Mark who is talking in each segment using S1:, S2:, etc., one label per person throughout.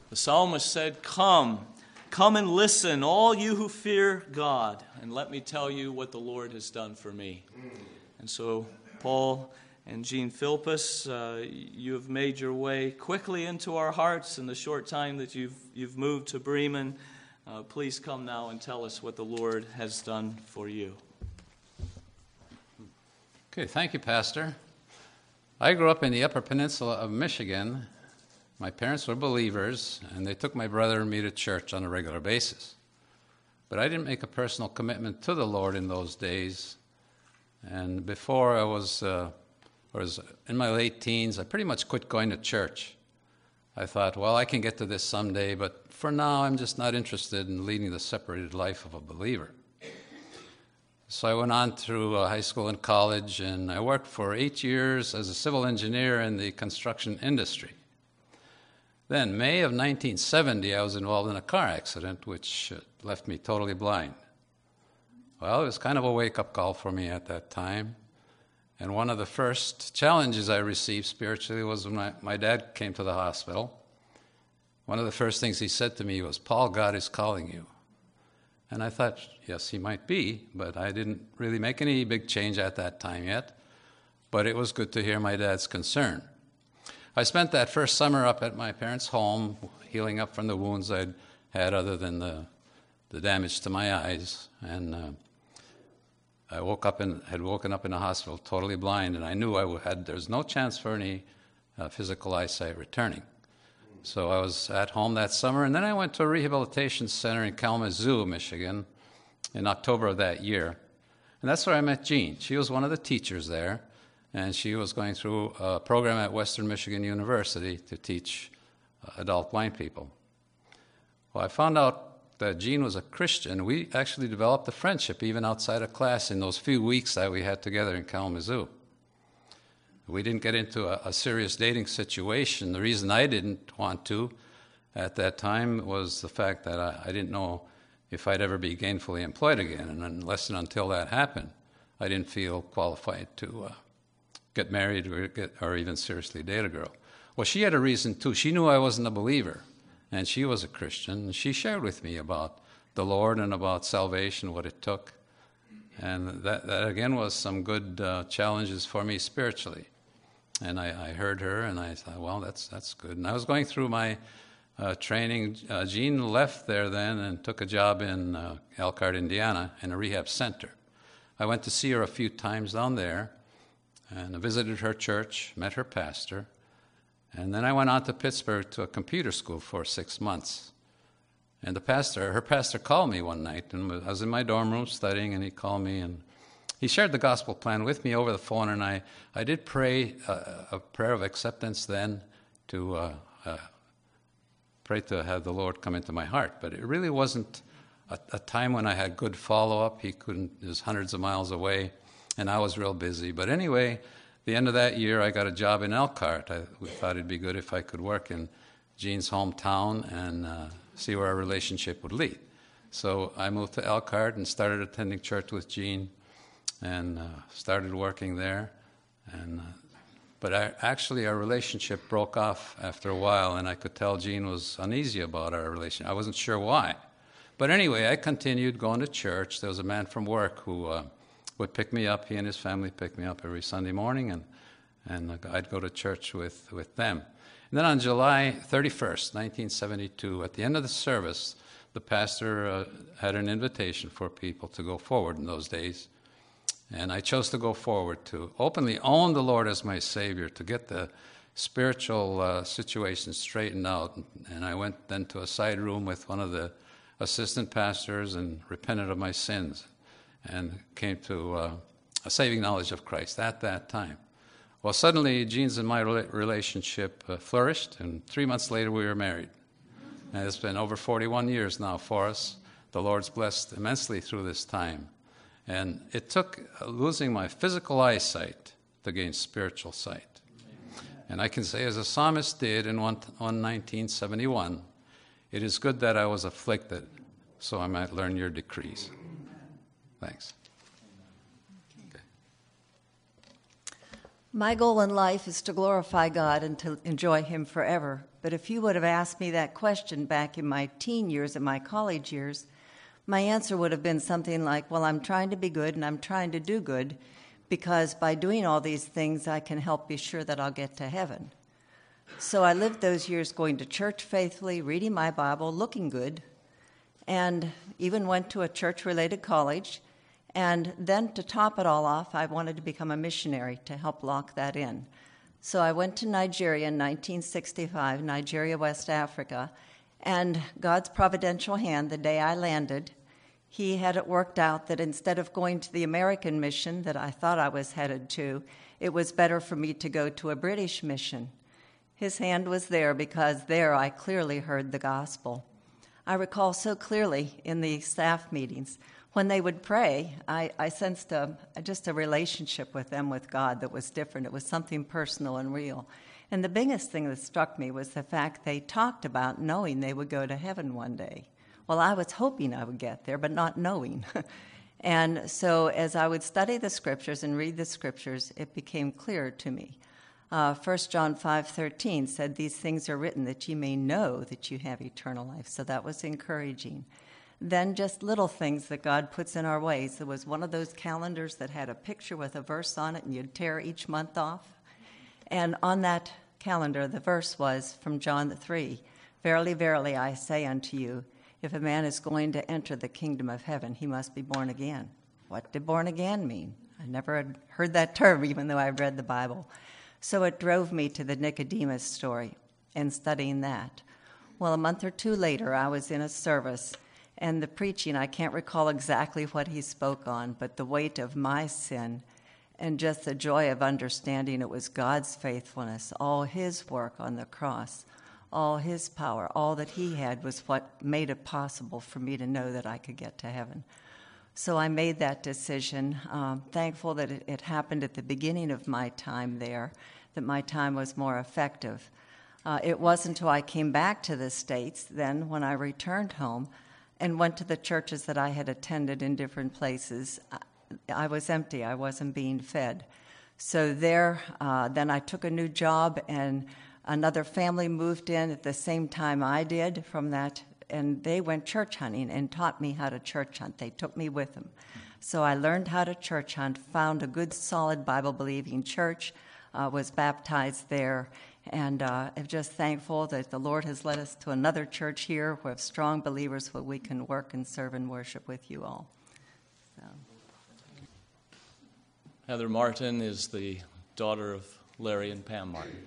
S1: The psalmist said, Come and listen, all you who fear God, and let me tell you what the Lord has done for me. And so, Paul and Jean Philpus, you have made your way quickly into our hearts in the short time that you've moved to Bremen. Please come now and tell us what the Lord has done for you.
S2: Okay, thank you, Pastor. I grew up in the Upper Peninsula of Michigan. My parents were believers, and they took my brother and me to church on a regular basis. But I didn't make a personal commitment to the Lord in those days. And before I was in my late teens, I pretty much quit going to church. I thought, well, I can get to this someday, but for now, I'm just not interested in leading the separated life of a believer. So I went on through high school and college, and I worked for 8 years as a civil engineer in the construction industry. Then, May of 1970, I was involved in a car accident, which left me totally blind. Well, it was kind of a wake-up call for me at that time. And one of the first challenges I received spiritually was when my dad came to the hospital. One of the first things he said to me was, Paul, God is calling you. And I thought, yes, he might be, but I didn't really make any big change at that time yet. But it was good to hear my dad's concern. I spent that first summer up at my parents' home, healing up from the wounds I'd had other than the damage to my eyes. And I had woken up in the hospital totally blind, and I knew there's no chance for any physical eyesight returning. So I was at home that summer, and then I went to a rehabilitation center in Kalamazoo, Michigan, in October of that year. And that's where I met Jean. She was one of the teachers there, and she was going through a program at Western Michigan University to teach adult blind people. Well, I found out that Jean was a Christian. We actually developed a friendship even outside of class in those few weeks that we had together in Kalamazoo. We didn't get into a serious dating situation. The reason I didn't want to at that time was the fact that I didn't know if I'd ever be gainfully employed again. And unless and until that happened, I didn't feel qualified to get married or even seriously date a girl. Well, she had a reason too. She knew I wasn't a believer, and she was a Christian. And she shared with me about the Lord and about salvation, what it took. And that again was some good challenges for me spiritually. And I heard her, and I thought, well, that's good. And I was going through my training. Jean left there then and took a job in Elkhart, Indiana, in a rehab center. I went to see her a few times down there, and I visited her church, met her pastor, and then I went on to Pittsburgh to a computer school for 6 months. And her pastor called me one night, and I was in my dorm room studying, and he called me, and he shared the gospel plan with me over the phone, and I did pray a prayer of acceptance then to pray to have the Lord come into my heart. But it really wasn't a time when I had good follow-up. He was hundreds of miles away, and I was real busy. But anyway, the end of that year, I got a job in Elkhart. We thought it'd be good if I could work in Jean's hometown and see where our relationship would lead. So I moved to Elkhart and started attending church with Jean, and started working there. But actually our relationship broke off after a while, and I could tell Jean was uneasy about our relationship. I wasn't sure why. But anyway, I continued going to church. There was a man from work who would pick me up. He and his family picked me up every Sunday morning, and I'd go to church with them. And then on July 31st, 1972, at the end of the service, the pastor had an invitation for people to go forward in those days. And I chose to go forward to openly own the Lord as my Savior, to get the spiritual situation straightened out. And I went then to a side room with one of the assistant pastors and repented of my sins and came to a saving knowledge of Christ at that time. Well, suddenly, Jean's and my relationship flourished, and 3 months later we were married. And it's been over 41 years now for us. The Lord's blessed immensely through this time. And it took losing my physical eyesight to gain spiritual sight. And I can say, as the psalmist did in 1971, it is good that I was afflicted, so I might learn your decrees. Thanks. Okay.
S3: My goal in life is to glorify God and to enjoy Him forever. But if you would have asked me that question back in my teen years and my college years, my answer would have been something like, well, I'm trying to be good and I'm trying to do good because by doing all these things, I can help be sure that I'll get to heaven. So I lived those years going to church faithfully, reading my Bible, looking good, and even went to a church-related college. And then to top it all off, I wanted to become a missionary to help lock that in. So I went to Nigeria in 1965, Nigeria, West Africa, and God's providential hand, the day I landed, He had it worked out that instead of going to the American mission that I thought I was headed to, it was better for me to go to a British mission. His hand was there because there I clearly heard the gospel. I recall so clearly in the staff meetings, when they would pray, I sensed just a relationship with them, with God, that was different. It was something personal and real. And the biggest thing that struck me was the fact they talked about knowing they would go to heaven one day. Well, I was hoping I would get there, but not knowing. And so as I would study the Scriptures and read the Scriptures, it became clearer to me. 1 John 5:13 said, "These things are written that you may know that you have eternal life." So that was encouraging. Then just little things that God puts in our ways. There was one of those calendars that had a picture with a verse on it, and you'd tear each month off. And on that calendar, the verse was from John 3, "Verily, verily, I say unto you, if a man is going to enter the kingdom of heaven, he must be born again." What did born again mean? I never had heard that term, even though I've read the Bible. So it drove me to the Nicodemus story and studying that. Well, a month or two later, I was in a service, and the preaching, I can't recall exactly what he spoke on, but the weight of my sin and just the joy of understanding it was God's faithfulness, all His work on the cross, all His power, all that He had was what made it possible for me to know that I could get to heaven. So I made that decision, thankful that it happened at the beginning of my time there, that my time was more effective. It wasn't until I came back to the States then when I returned home and went to the churches that I had attended in different places. I was empty. I wasn't being fed. So there, then I took a new job, and another family moved in at the same time I did from that, and they went church hunting and taught me how to church hunt. They took me with them. So I learned how to church hunt, found a good, solid, Bible-believing church, was baptized there, and I'm just thankful that the Lord has led us to another church here where strong believers where we can work and serve and worship with you all. So.
S1: Heather Martin is the daughter of Larry and Pam Martin.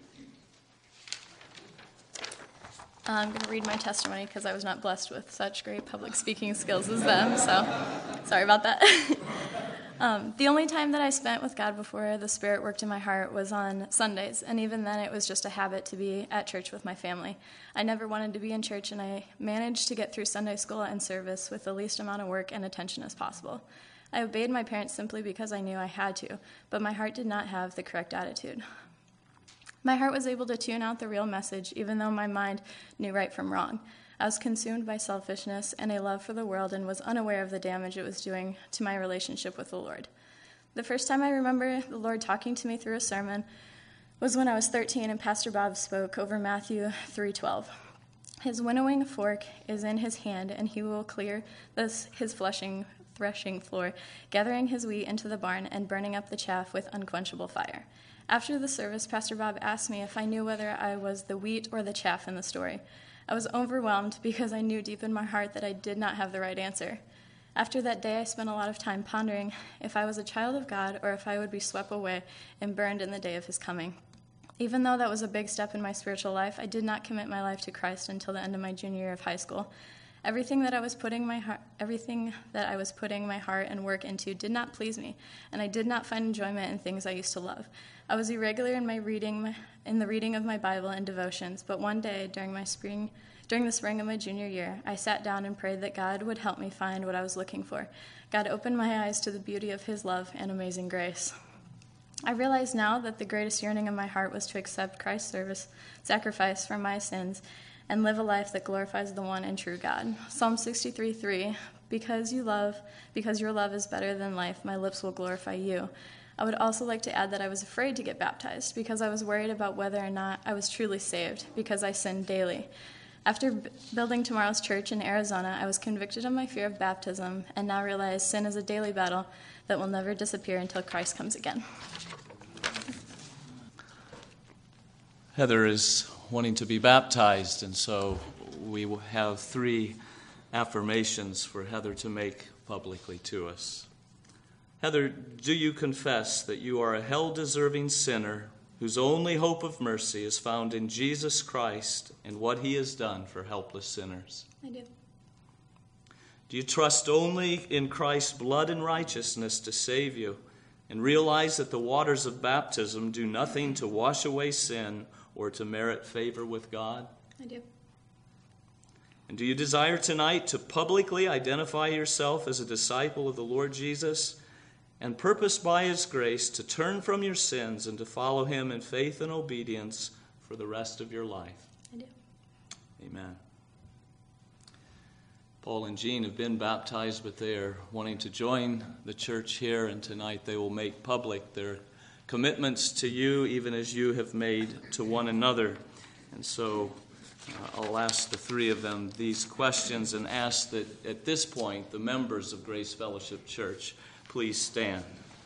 S4: I'm going to read my testimony because I was not blessed with such great public speaking skills as them, so sorry about that. The only time that I spent with God before the Spirit worked in my heart was on Sundays, and even then it was just a habit to be at church with my family. I never wanted to be in church, and I managed to get through Sunday school and service with the least amount of work and attention as possible. I obeyed my parents simply because I knew I had to, but my heart did not have the correct attitude. My heart was able to tune out the real message, even though my mind knew right from wrong. I was consumed by selfishness and a love for the world and was unaware of the damage it was doing to my relationship with the Lord. The first time I remember the Lord talking to me through a sermon was when I was 13 and Pastor Bob spoke over Matthew 3:12. His winnowing fork is in his hand, and he will clear his threshing floor, gathering his wheat into the barn and burning up the chaff with unquenchable fire. After the service, Pastor Bob asked me if I knew whether I was the wheat or the chaff in the story. I was overwhelmed because I knew deep in my heart that I did not have the right answer. After that day, I spent a lot of time pondering if I was a child of God or if I would be swept away and burned in the day of his coming. Even though that was a big step in my spiritual life, I did not commit my life to Christ until the end of my junior year of high school. Everything that I was putting my heart and work into did not please me, and I did not find enjoyment in things I used to love. I was irregular in the reading of my Bible and devotions, but one day during the spring of my junior year, I sat down and prayed that God would help me find what I was looking for. God opened my eyes to the beauty of his love and amazing grace. I realize now that the greatest yearning of my heart was to accept Christ's sacrifice for my sins and live a life that glorifies the one and true God. Psalm 63:3, because your love is better than life, my lips will glorify you. I would also like to add that I was afraid to get baptized because I was worried about whether or not I was truly saved because I sinned daily. After building Tomorrow's Church in Arizona, I was convicted of my fear of baptism and now realize sin is a daily battle that will never disappear until Christ comes again.
S1: Heather is wanting to be baptized, and so we will have 3 affirmations for Heather to make publicly to us. Heather, do you confess that you are a hell-deserving sinner whose only hope of mercy is found in Jesus Christ and what he has done for helpless sinners?
S4: I do.
S1: Do you trust only in Christ's blood and righteousness to save you and realize that the waters of baptism do nothing to wash away sin or to merit favor with God?
S4: I do.
S1: And do you desire tonight to publicly identify yourself as a disciple of the Lord Jesus and purpose by his grace to turn from your sins and to follow him in faith and obedience for the rest of your life?
S4: I do.
S1: Amen. Paul and Jean have been baptized, but they are wanting to join the church here, and tonight they will make public their commitments to you, even as you have made to one another. And so I'll ask the 3 of them these questions and ask that at this point the members of Grace Fellowship Church please stand.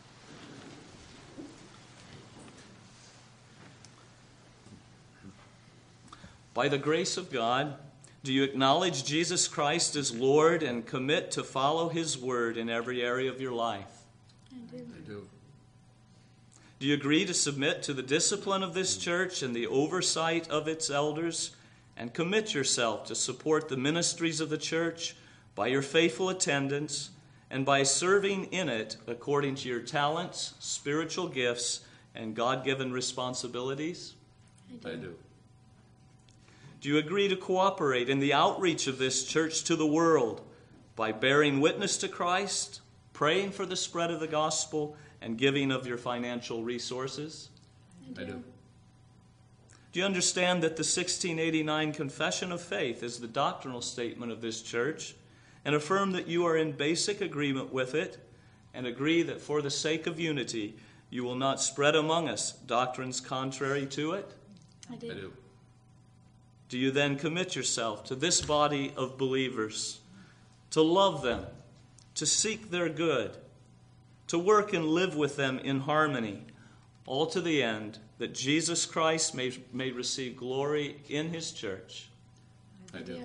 S1: By the grace of God, do you acknowledge Jesus Christ as Lord and commit to follow his word in every area of your life?
S4: I do.
S1: Do you agree to submit to the discipline of this church and the oversight of its elders and commit yourself to support the ministries of the church by your faithful attendance and by serving in it according to your talents, spiritual gifts, and God-given responsibilities?
S2: I do.
S1: Do you agree to cooperate in the outreach of this church to the world by bearing witness to Christ, praying for the spread of the gospel, and giving of your financial resources?
S2: I do.
S1: Do you understand that the 1689 Confession of Faith is the doctrinal statement of this church, and affirm that you are in basic agreement with it, and agree that for the sake of unity you will not spread among us doctrines contrary to it?
S4: I do.
S2: I do.
S1: Do you then commit yourself to this body of believers, to love them, to seek their good, to work and live with them in harmony, all to the end that Jesus Christ may receive glory in his church?
S2: I do.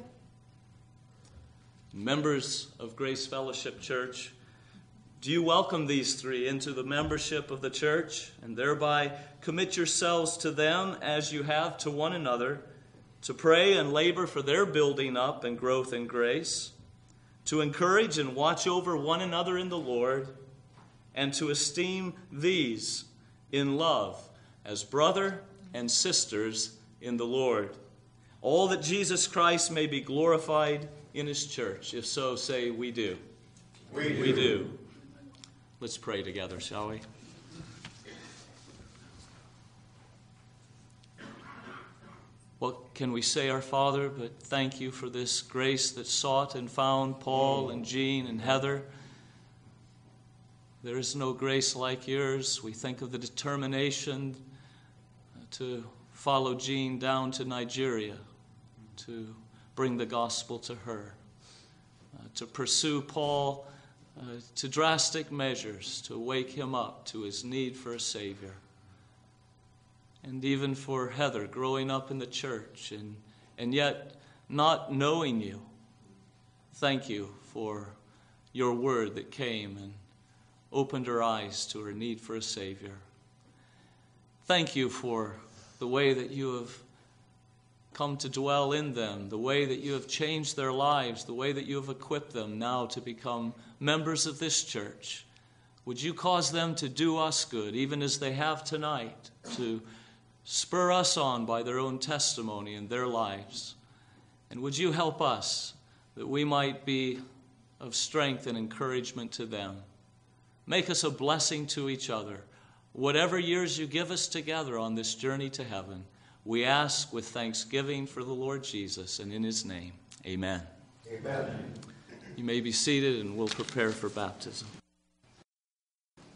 S1: Members of Grace Fellowship Church, do you welcome these 3 into the membership of the church and thereby commit yourselves to them as you have to one another, to pray and labor for their building up and growth in grace, to encourage and watch over one another in the Lord, and to esteem these in love as brother and sisters in the Lord, all that Jesus Christ may be glorified in his church? If so, say, we do. We do. Let's pray together, shall we? What can we say, our Father, but thank you for this grace that sought and found Paul and Jean and Heather. There is no grace like yours. We think of the determination to follow Jean down to Nigeria, to bring the gospel to her, to pursue Paul to drastic measures to wake him up to his need for a Savior. And even for Heather, growing up in the church and yet not knowing you, thank you for your word that came and opened her eyes to her need for a Savior. Thank you for the way that you have come to dwell in them, the way that you have changed their lives, the way that you have equipped them now to become members of this church. Would you cause them to do us good, even as they have tonight, to spur us on by their own testimony in their lives? And would you help us that we might be of strength and encouragement to them? Make us a blessing to each other. Whatever years you give us together on this journey to heaven, we ask with thanksgiving for the Lord Jesus, and in his name, amen. Amen. You may be seated, and we'll prepare for baptism.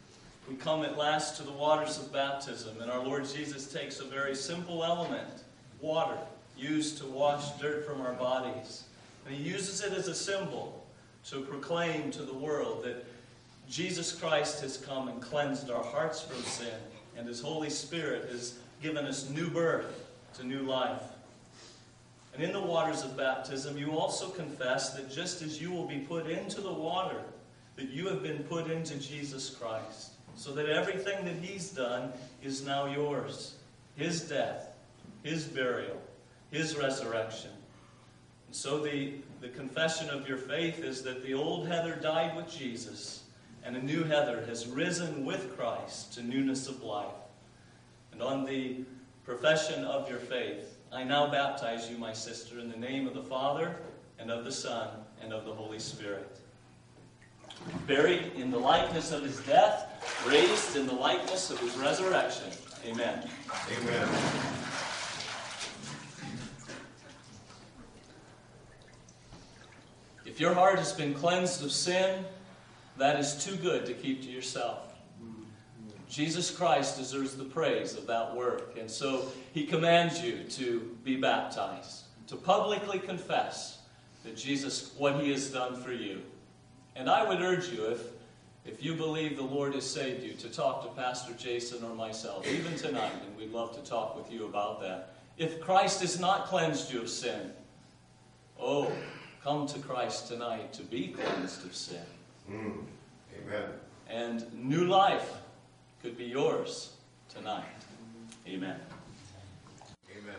S1: We come at last to the waters of baptism, and our Lord Jesus takes a very simple element, water, used to wash dirt from our bodies. And he uses it as a symbol to proclaim to the world that Jesus Christ has come and cleansed our hearts from sin, and his Holy Spirit has given us new birth to new life. And in the waters of baptism, you also confess that just as you will be put into the water, that you have been put into Jesus Christ, so that everything that he's done is now yours. His death, his burial, his resurrection. And so the confession of your faith is that the old Heather died with Jesus, and a new Heather has risen with Christ to newness of life. And on the profession of your faith, I now baptize you, my sister, in the name of the Father, and of the Son, and of the Holy Spirit. Buried in the likeness of his death, raised in the likeness of his resurrection. Amen.
S5: Amen.
S1: If your heart has been cleansed of sin, that is too good to keep to yourself. Jesus Christ deserves the praise of that work, and so he commands you to be baptized, to publicly confess that Jesus, what he has done for you. And I would urge you, if you believe the Lord has saved you, to talk to Pastor Jason or myself, even tonight, and we'd love to talk with you about that. If Christ has not cleansed you of sin, come to Christ tonight to be cleansed of sin.
S5: Amen.
S1: And new life could be yours tonight. Amen.
S5: Amen.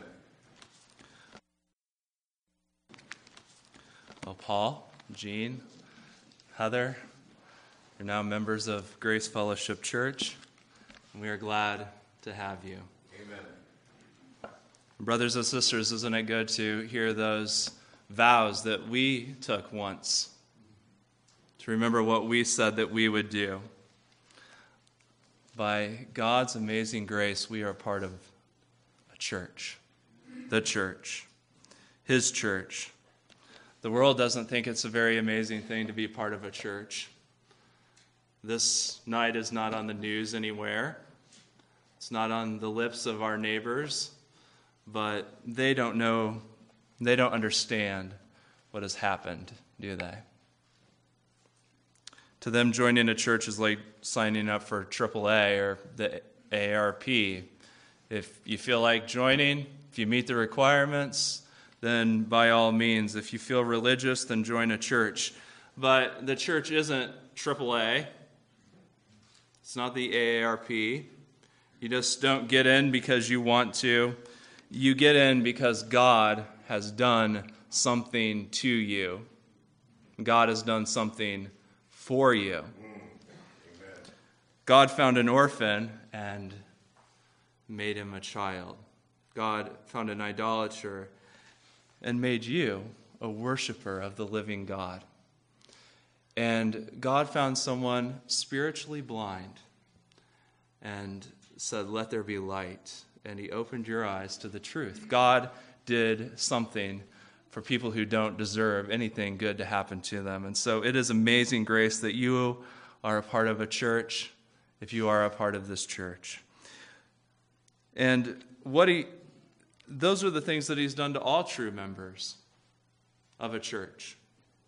S6: Well, Paul, Jean, Heather, you're now members of Grace Fellowship Church, and we are glad to have you.
S5: Amen.
S6: Brothers and sisters, isn't it good to hear those vows that we took once? To remember what we said that we would do. By God's amazing grace, we are part of a church. The church. His church. The world doesn't think it's a very amazing thing to be part of a church. This night is not on the news anywhere. It's not on the lips of our neighbors. But they don't know, they don't understand what has happened, do they? To them, joining a church is like signing up for AAA or the AARP. If you feel like joining, if you meet the requirements, then by all means, if you feel religious, then join a church. But the church isn't AAA. It's not the AARP. You just don't get in because you want to. You get in because God has done something to you. God has done something for you. God found an orphan and made him a child. God found an idolater and made you a worshiper of the living God. And God found someone spiritually blind and said, "Let there be light." And he opened your eyes to the truth. God did something for people who don't deserve anything good to happen to them. And so it is amazing grace that you are a part of a church, if you are a part of this church. And those are the things that he's done to all true members of a church.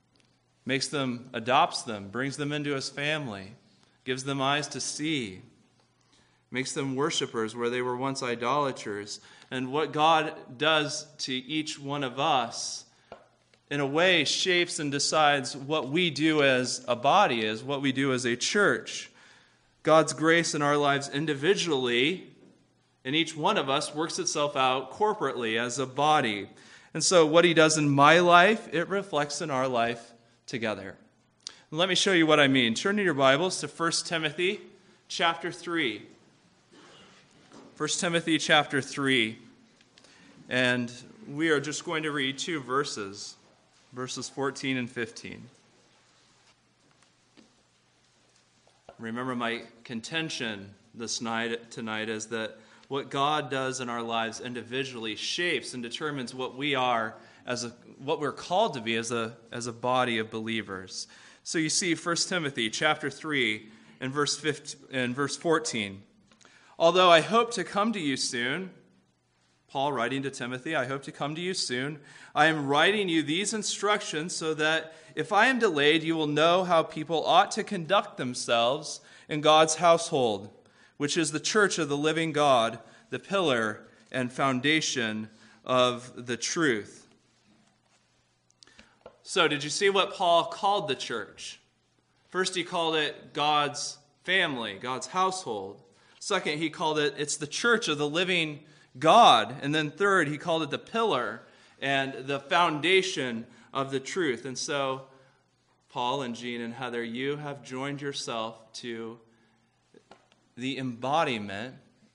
S6: Adopts them, brings them into his family, gives them eyes to see, makes them worshipers where they were once idolaters. And what God does to each one of us, in a way, shapes and decides what we do as a body, as what we do as a church. God's grace in our lives individually, and each one of us works itself out corporately as a body. And so what he does in my life, it reflects in our life together. And let me show you what I mean. Turn in your Bibles to 1 Timothy chapter 3. 1 Timothy chapter 3. And we are just going to read two verses, verses 14 and 15. Remember, my contention tonight is that what God does in our lives individually shapes and determines what we are what we're called to be as a body of believers. So you see 1 Timothy chapter 3, in verse 14. Although I hope to come to you soon, Paul writing to Timothy, I hope to come to you soon. I am writing you these instructions so that if I am delayed, you will know how people ought to conduct themselves in God's household, which is the church of the living God, the pillar and foundation of the truth. So, did you see what Paul called the church? First, he called it God's family, God's household. Second, he called it's the church of the living God. And then third, he called it the pillar and the foundation of the truth. And so, Paul and Jean and Heather, you have joined yourself to the embodiment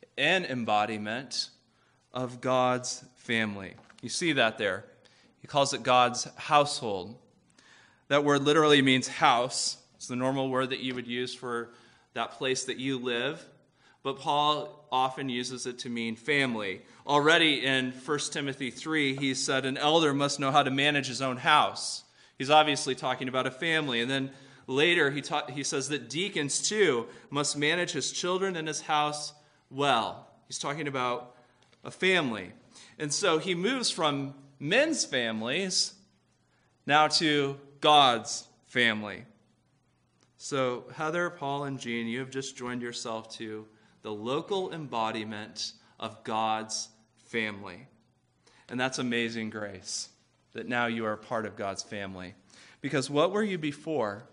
S6: of God's family. You see that there. He calls it God's household. That word literally means house. It's the normal word that you would use for that place that you live. But Paul often uses it to mean family. Already in 1 Timothy 3, he said an elder must know how to manage his own house. He's obviously talking about a family. And then later he says that deacons too must manage his children and his house well. He's talking about a family. And so he moves from men's families now to God's family. So Heather, Paul, and Jean, you have just joined yourself to the local embodiment of God's family. And that's amazing grace, that now you are part of God's family. Because what were you before?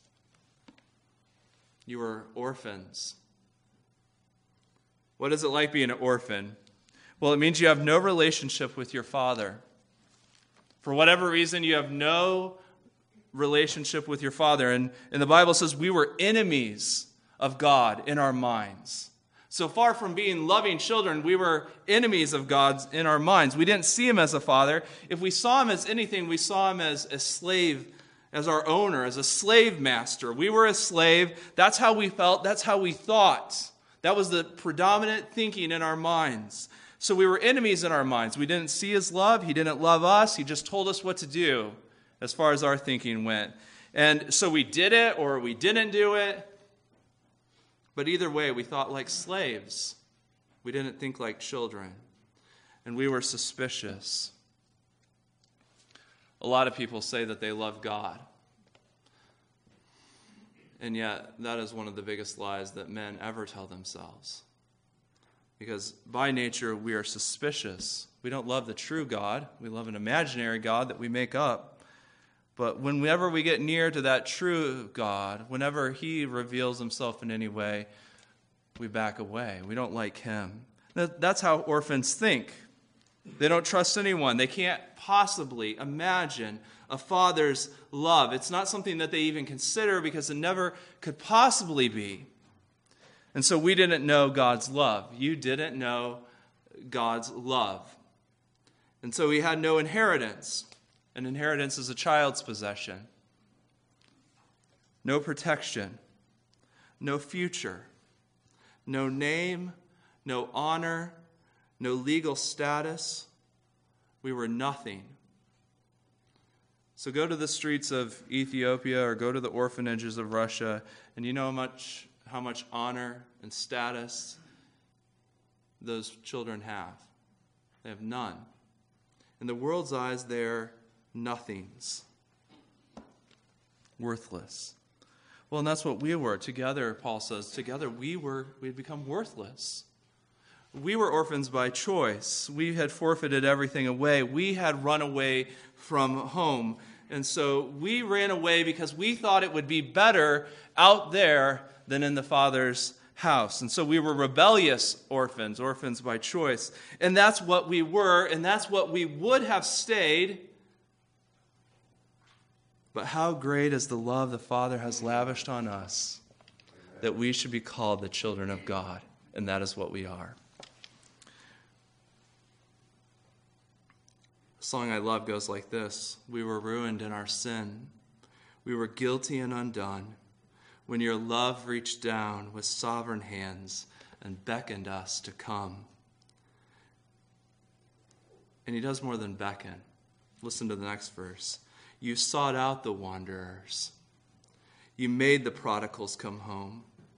S6: You were orphans. What is it like being an orphan? Well, it means you have no relationship with your father. For whatever reason, you have no relationship with your father. And the Bible says we were enemies of God in our minds. So far from being loving children, we were enemies of God in our minds. We didn't see him as a father. If we saw him as anything, we saw him as a slave, as our owner, as a slave master. We were a slave. That's how we felt. That's how we thought. That was the predominant thinking in our minds. So we were enemies in our minds. We didn't see his love. He didn't love us. He just told us what to do as far as our thinking went. And so we did it or we didn't do it. But either way, we thought like slaves. We didn't think like children. And we were suspicious. A lot of people say that they love God. And yet, that is one of the biggest lies that men ever tell themselves. Because by nature, we are suspicious. We don't love the true God. We love an imaginary God that we make up. But whenever we get near to that true God, whenever he reveals himself in any way, we back away. We don't like him. That's how orphans think. They don't trust anyone. They can't possibly imagine a father's love. It's not something that they even consider because it never could possibly be. And so we didn't know God's love. You didn't know God's love. And so we had no inheritance. An inheritance is a child's possession. No protection. No future. No name. No honor. No legal status. We were nothing. So go to the streets of Ethiopia or go to the orphanages of Russia, and you know how much honor and status those children have. They have none. In the world's eyes, they're nothings. Worthless. Well, and that's what we were. Together, Paul says, together we had become worthless. We were orphans by choice. We had forfeited everything away. We had run away from home. And so we ran away because we thought it would be better out there than in the Father's house. And so we were rebellious orphans by choice. And that's what we were, and that's what we would have stayed. But how great is the love the Father has lavished on us that we should be called the children of God. And that is what we are. The song I love goes like this. We were ruined in our sin. We were guilty and undone when your love reached down with sovereign hands and beckoned us to come. And he does more than beckon. Listen to the next verse. You sought out the wanderers. You made the prodigals come home.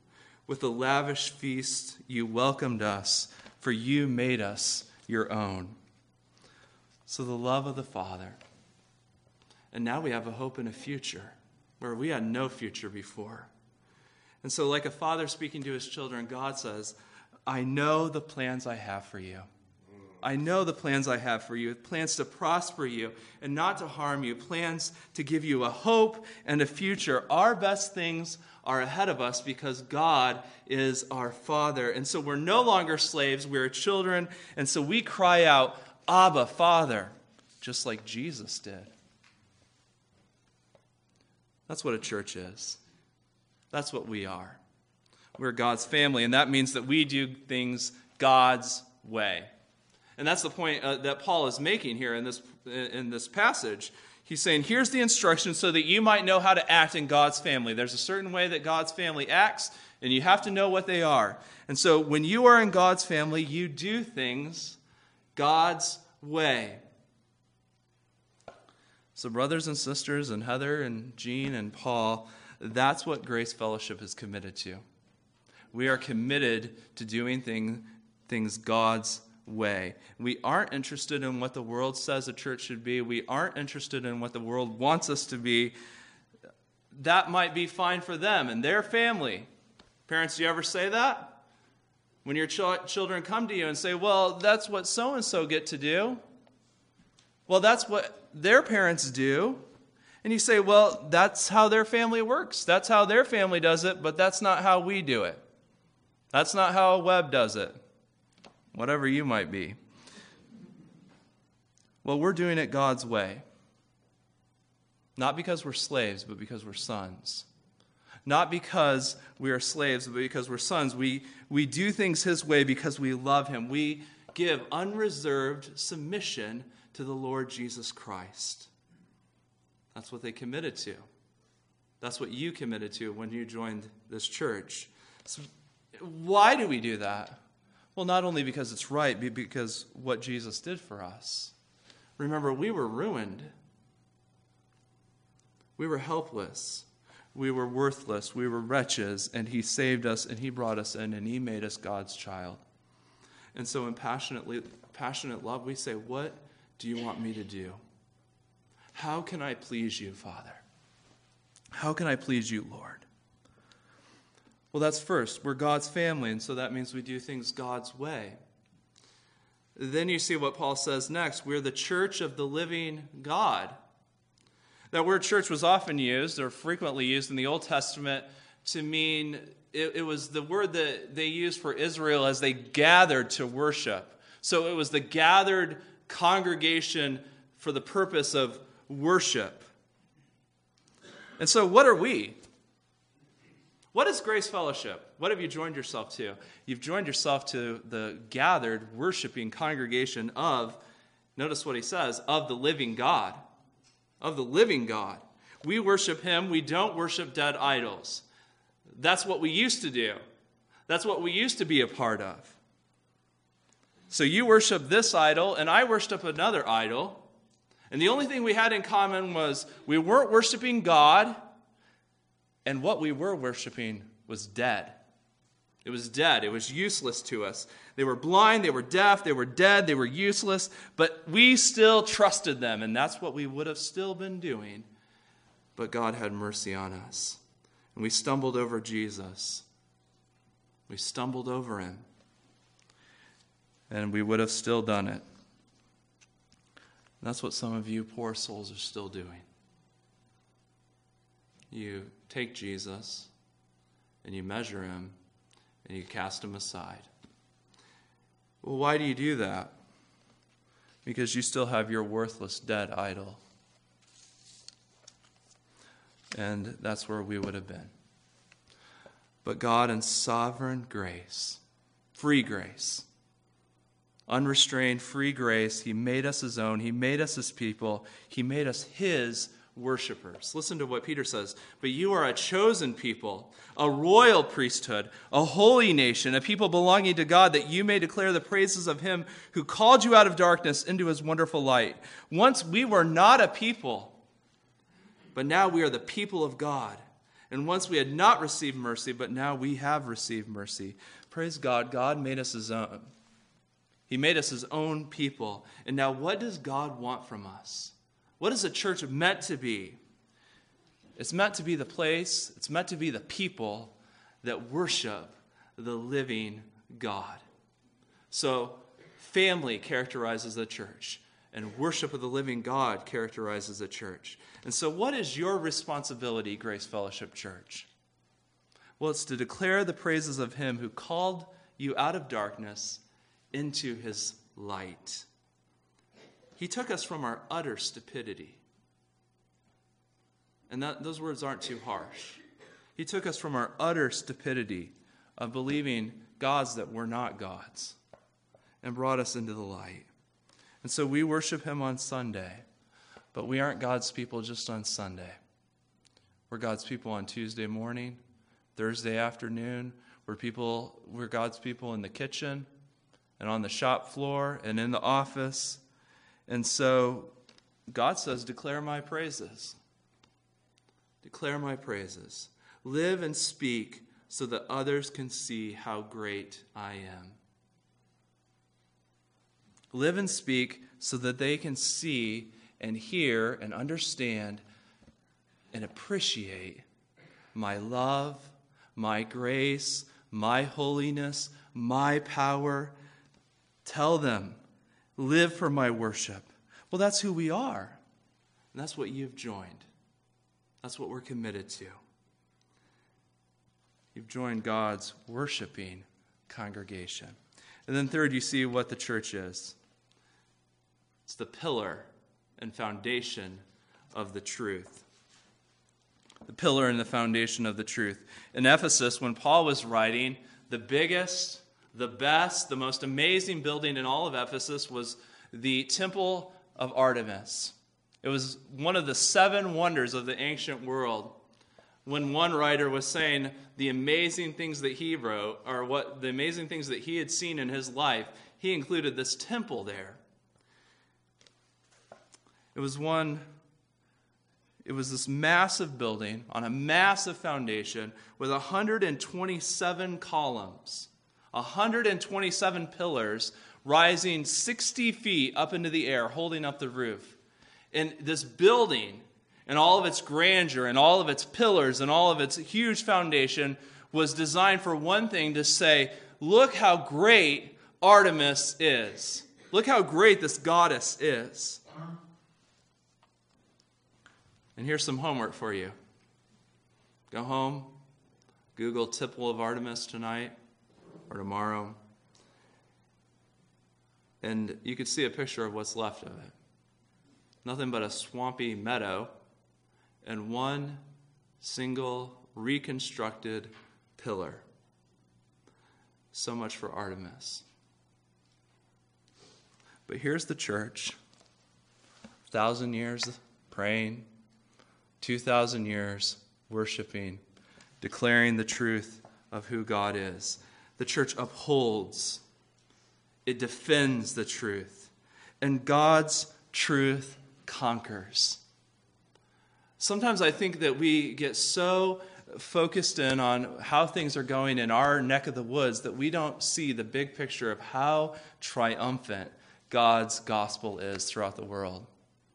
S6: With a lavish feast, you welcomed us, for you made us your own. So the love of the Father. And now we have a hope and a future where we had no future before. And so like a father speaking to his children, God says, I know the plans I have for you. I know the plans I have for you, plans to prosper you and not to harm you, plans to give you a hope and a future. Our best things are ahead of us because God is our Father. And so we're no longer slaves, we're children. And so we cry out, Abba, Father, just like Jesus did. That's what a church is. That's what we are. We're God's family, and that means that we do things God's way. And that's the point that Paul is making here in this passage. He's saying, here's the instruction so that you might know how to act in God's family. There's a certain way that God's family acts, and you have to know what they are. And so when you are in God's family, you do things God's way. So brothers and sisters and Heather and Jean and Paul, that's what Grace Fellowship is committed to. We are committed to doing things God's way. We aren't interested in what the world says a church should be. We aren't interested in what the world wants us to be. That might be fine for them and their family. Parents, do you ever say that? When your children come to you and say, well, that's what so-and-so get to do. Well, that's what their parents do. And you say, well, that's how their family works. That's how their family does it, but that's not how we do it. That's not how Webb does it. Whatever you might be. Well, we're doing it God's way. Not because we're slaves, but because we're sons. Not because we are slaves, but because we're sons. We do things His way because we love Him. We give unreserved submission to the Lord Jesus Christ. That's what they committed to. That's what you committed to when you joined this church. So why do we do that? Well, not only because it's right, but because what Jesus did for us. Remember, we were ruined. We were helpless. We were worthless. We were wretches, and He saved us, and He brought us in, and He made us God's child. And so in passionate love, we say, what do you want me to do? How can I please you, Father? How can I please you, Lord? Well, that's first. We're God's family, and so that means we do things God's way. Then you see what Paul says next. We're the church of the living God. That word church was often used, or frequently used in the Old Testament, to mean, it was the word that they used for Israel as they gathered to worship. So it was the gathered congregation for the purpose of worship. And so what are we? What is Grace Fellowship? What have you joined yourself to? You've joined yourself to the gathered, worshiping congregation of, notice what he says, of the living God. Of the living God. We worship Him. We don't worship dead idols. That's what we used to do. That's what we used to be a part of. So you worship this idol, and I worship another idol. And the only thing we had in common was we weren't worshiping God, and what we were worshiping was dead. It was dead. It was useless to us. They were blind, they were deaf, they were dead, they were useless, but we still trusted them, and that's what we would have still been doing. But God had mercy on us. And we stumbled over Jesus. We stumbled over Him. And we would have still done it. And that's what some of you poor souls are still doing. You take Jesus, and you measure Him, and you cast Him aside. Well, why do you do that? Because you still have your worthless dead idol. And that's where we would have been. But God in sovereign grace, free grace, unrestrained free grace, He made us His own. He made us His people. He made us His worshipers. Listen to what Peter says. But you are a chosen people, a royal priesthood, a holy nation, a people belonging to God, that you may declare the praises of Him who called you out of darkness into His wonderful light. Once we were not a people, but now we are the people of God. And once we had not received mercy, but now we have received mercy. Praise God, God made us his own. He made us his own people. And now what does God want from us? What is a church meant to be? It's meant to be the place, it's meant to be the people that worship the living God. So, family characterizes the church, and worship of the living God characterizes the church. And so, what is your responsibility, Grace Fellowship Church? Well, it's to declare the praises of him who called you out of darkness into his light. He took us from our utter stupidity. And those words aren't too harsh. He took us from our utter stupidity of believing gods that were not gods and brought us into the light. And so we worship him on Sunday, but we aren't God's people just on Sunday. We're God's people on Tuesday morning, Thursday afternoon. We're God's people in the kitchen and on the shop floor and in the office. And so God says, declare my praises. Declare my praises. Live and speak so that others can see how great I am. Live and speak so that they can see and hear and understand and appreciate my love, my grace, my holiness, my power. Tell them, live for my worship. Well, that's who we are. And that's what you've joined. That's what we're committed to. You've joined God's worshiping congregation. And then third, you see what the church is. It's the pillar and foundation of the truth. The pillar and the foundation of the truth. In Ephesus, when Paul was writing, the biggest, the best, the most amazing building in all of Ephesus was the Temple of Artemis. It was one of the 7 wonders of the ancient world. When one writer was saying the amazing things that he wrote, or what the amazing things that he had seen in his life, he included this temple there. It was this massive building on a massive foundation with 127 columns, 127 pillars rising 60 feet up into the air, holding up the roof. And this building, and all of its grandeur, and all of its pillars, and all of its huge foundation was designed for one thing, to say, look how great Artemis is. Look how great this goddess is. And here's some homework for you. Go home, Google Temple of Artemis tonight or tomorrow, and you can see a picture of what's left of it. Nothing but a swampy meadow and one single reconstructed pillar. So much for Artemis. But here's the church. 1,000 years praying, 2,000 years worshiping, declaring the truth of who God is. The church upholds, it defends the truth, and God's truth conquers. Sometimes I think that we get so focused in on how things are going in our neck of the woods that we don't see the big picture of how triumphant God's gospel is throughout the world.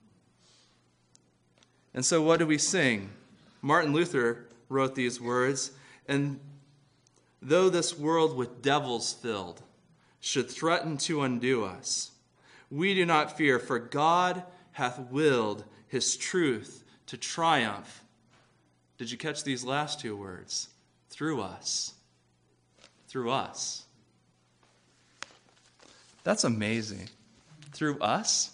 S6: And so what do we sing? Martin Luther wrote these words, and though this world with devils filled should threaten to undo us, we do not fear, for God hath willed his truth to triumph. Did you catch these last 2 words? Through us. Through us. That's amazing. Through us?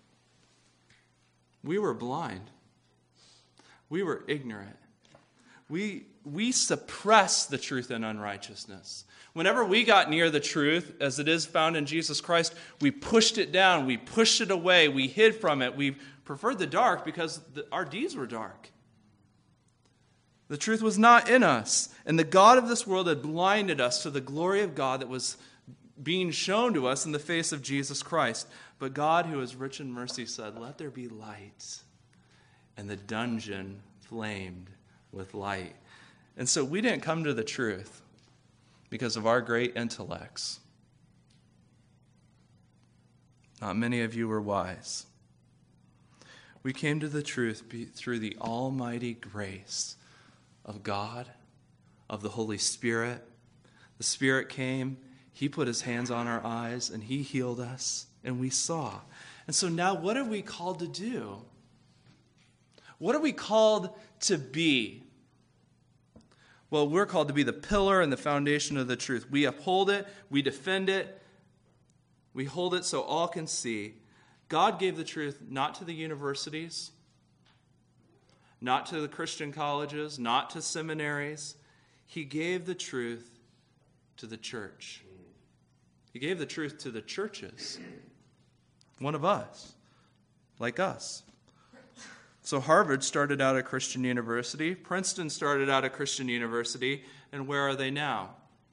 S6: We were blind. We were ignorant. We suppressed the truth in unrighteousness. Whenever we got near the truth, as it is found in Jesus Christ, we pushed it down, we pushed it away, we hid from it, we preferred the dark because our deeds were dark. The truth was not in us, and the God of this world had blinded us to the glory of God that was being shown to us in the face of Jesus Christ. But God, who is rich in mercy, said, let there be light. And the dungeon flamed with light. And so we didn't come to the truth because of our great intellects. Not many of you were wise. We came to the truth through the almighty grace of God, of the Holy Spirit. The Spirit came, He put His hands on our eyes, and He healed us, and we saw. And so now what are we called to do? What are we called to be? Well, we're called to be the pillar and the foundation of the truth. We uphold it, we defend it, we hold it so all can see. God gave the truth not to the universities, not to the Christian colleges, not to seminaries. He gave the truth to the church. He gave the truth to the churches. One of us, like us. So Harvard started out a Christian university. Princeton started out a Christian university. And where are they now?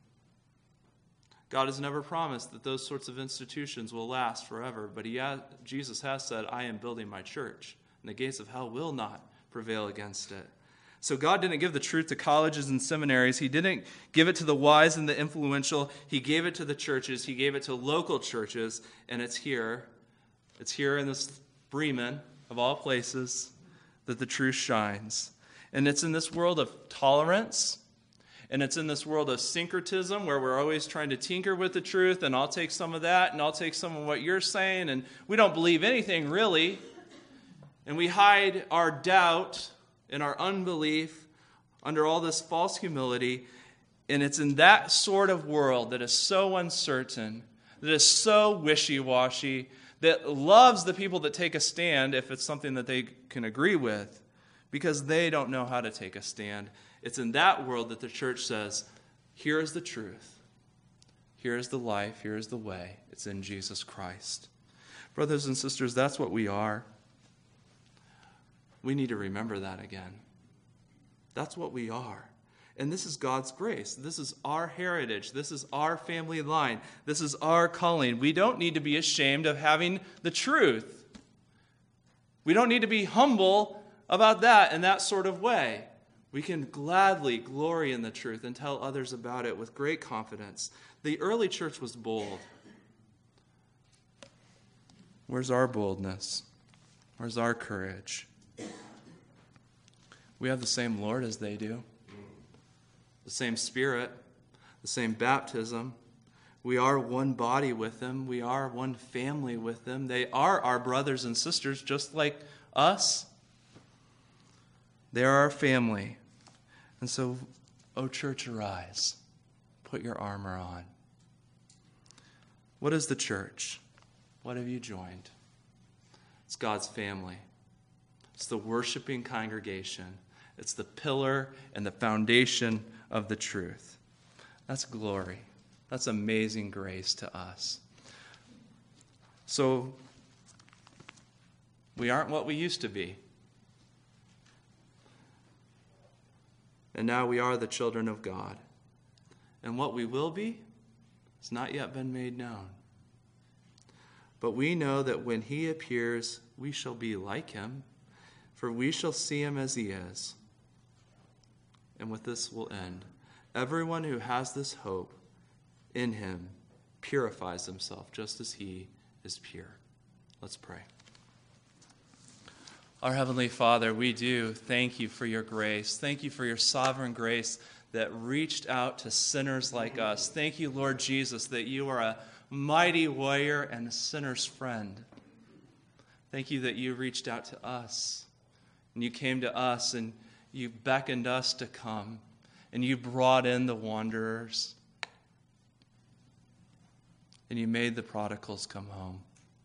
S6: God has never promised that those sorts of institutions will last forever, but Jesus has said, I am building my church, and the gates of hell will not prevail against it. So God didn't give the truth to colleges and seminaries. He didn't give it to the wise and the influential. He gave it to the churches. He gave it to local churches, and it's here. It's here in this Bremen, of all places, that the truth shines. And it's in this world of tolerance, and it's in this world of syncretism where we're always trying to tinker with the truth, and I'll take some of that, and I'll take some of what you're saying, and we don't believe anything really. And we hide our doubt and our unbelief under all this false humility. And it's in that sort of world that is so uncertain, that is so wishy-washy, that loves the people that take a stand if it's something that they can agree with, because they don't know how to take a stand. It's in that world that the church says, here is the truth. Here is the life. Here is the way. It's in Jesus Christ. Brothers and sisters, that's what we are. We need to remember that again. That's what we are. And this is God's grace. This is our heritage. This is our family line. This is our calling. We don't need to be ashamed of having the truth. We don't need to be humble about that in that sort of way. We can gladly glory in the truth and tell others about it with great confidence. The early church was bold. Where's our boldness? Where's our courage? We have the same Lord as they do. The same Spirit, the same baptism. We are one body with them. We are one family with them. They are our brothers and sisters just like us. They are our family. And so, O church, arise. Put your armor on. What is the church? What have you joined? It's God's family. It's the worshiping congregation. It's the pillar and the foundation of the truth. That's glory. That's amazing grace to us. So, we aren't what we used to be. And now we are the children of God. And what we will be has not yet been made known. But we know that when He appears, we shall be like Him, for we shall see Him as He is. And with this we'll end. Everyone who has this hope in Him purifies himself just as He is pure. Let's pray. Our Heavenly Father, we do thank You for Your grace. Thank You for Your sovereign grace that reached out to sinners like us. Thank You, Lord Jesus, that You are a mighty warrior and a sinner's friend. Thank You that You reached out to us, and You came to us, and You beckoned us to come, and You brought in the wanderers, and You made the prodigals come home.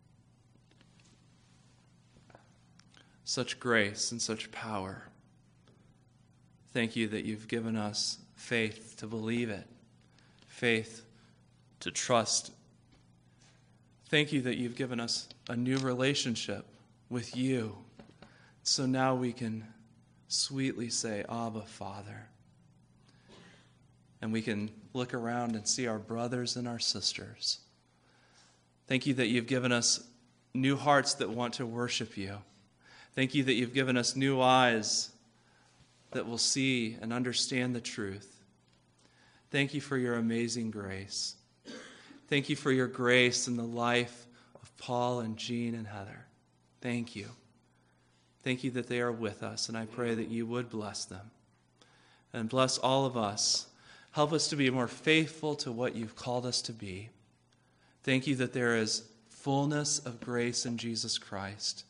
S6: Such grace and such power. Thank You that You've given us faith to believe it, faith to trust. Thank You that You've given us a new relationship with You, so now we can sweetly say, Abba, Father. And we can look around and see our brothers and our sisters. Thank You that You've given us new hearts that want to worship You. Thank You that You've given us new eyes that will see and understand the truth. Thank you for your amazing grace. Thank you for your grace in the life of Paul and Jean and Heather. Thank you. Thank you that they are with us, and I pray that you would bless them. And bless all of us. Help us to be more faithful to what you've called us to be. Thank you that there is fullness of grace in Jesus Christ.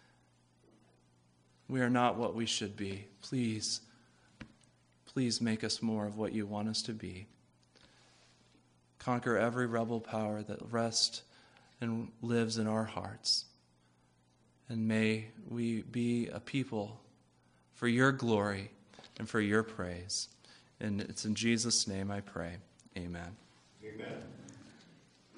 S6: We are not what we should be. Please make us more of what you want us to be. Conquer every rebel power that rests and lives in our hearts. And may we be a people for your glory and for your praise. And it's in Jesus' name I pray. Amen.
S5: Amen.